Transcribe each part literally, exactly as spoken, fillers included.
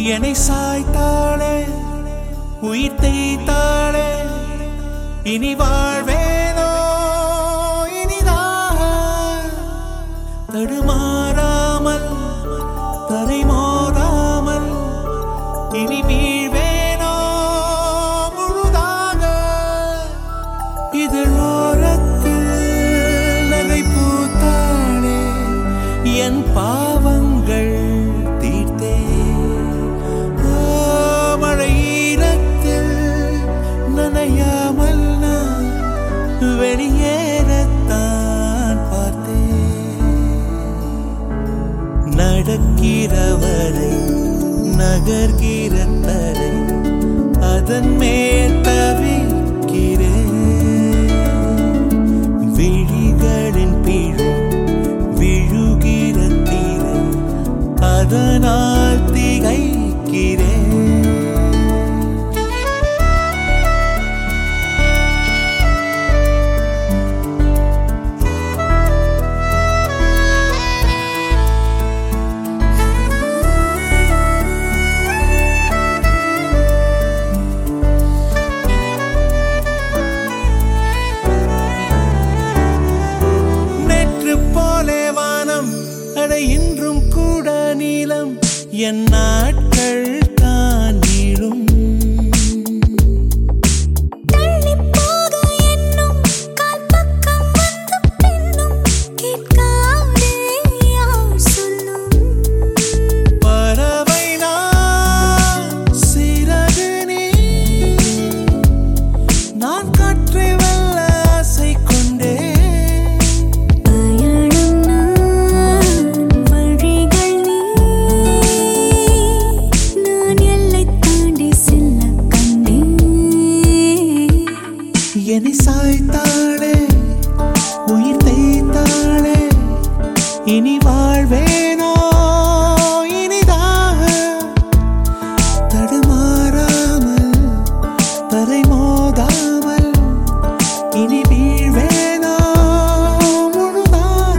என்னை சாய்த்தாளே உயிர் தேய்த்தாளே இனி வாழ்வேனோ இனிதாக தடுமாறாமல் தரை மோதாமல் இனி வீழ்வேனோ முழுதாக இதழோரத்தில் நகை பூத்தாளே என் பாவங்கள் தீர்த்தே மழையீரத்தில் நனையாமல் நான் வெளியேறத்தான் பார்த்தேன் நடக்கிறவரை நகர்கிற தரை அதன் மேல் தவிக்கிறேன் விழிகளின் பிழை விழுகிற தீரை அதனால் திகைக்கிறேன் இன்றும் கூட நீளம் என் நாட்கள் தான் நீளும் பறவை நான் சிறகு நீ நான் காற்றை வெல்ல ஆசை கொண்டே என்னை சாய்த்தாளே உயிர் தேய்த்தாளே இனி வாழ்வேனோ இனிதாக தடுமாறாமல் தரை மோதாமல் இனி வீழ்வேனோ முழுதாக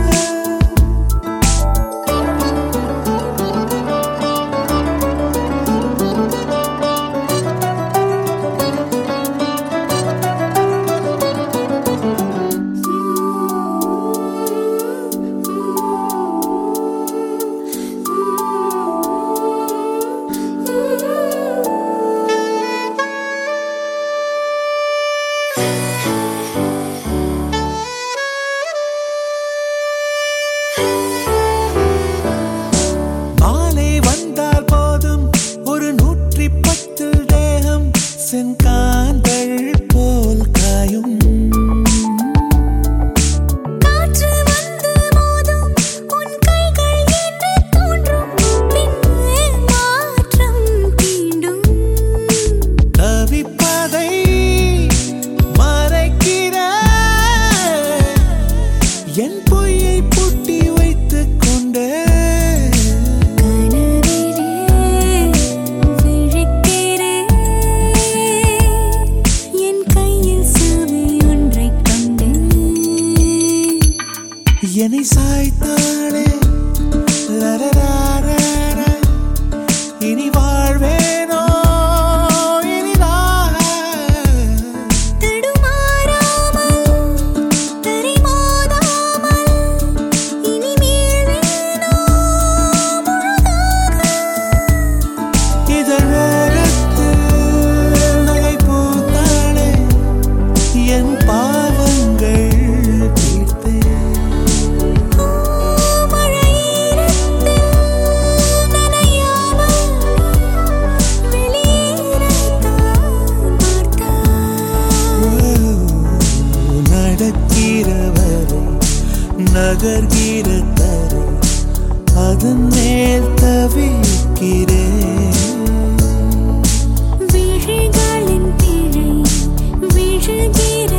செங்காந்தள் போல் காயும் காற்று வந்து மோதும் உன் கைகள் என்று தோன்றும் பின்னே மாற்றம் தீண்டும் தவிப்பதை மறைக்கிற என் பொய்யை பூட்டி வைத்துக் கொண்டே என்னை சாய்த்தாளே லரராரர இனி வாழ்வேனோ இனிதாக தடுமாறாமல் தரை மோதாமல் இனி வீழ்வேனோ முழுதாக இதழோரத்தில் நகை பூத்தாளே என் பாவங்கள் நடக்கிறவரை நகர்கிற தரை அதன் மேல் தவிக்கிறேன் விழிகளின் பிழை விழுகிற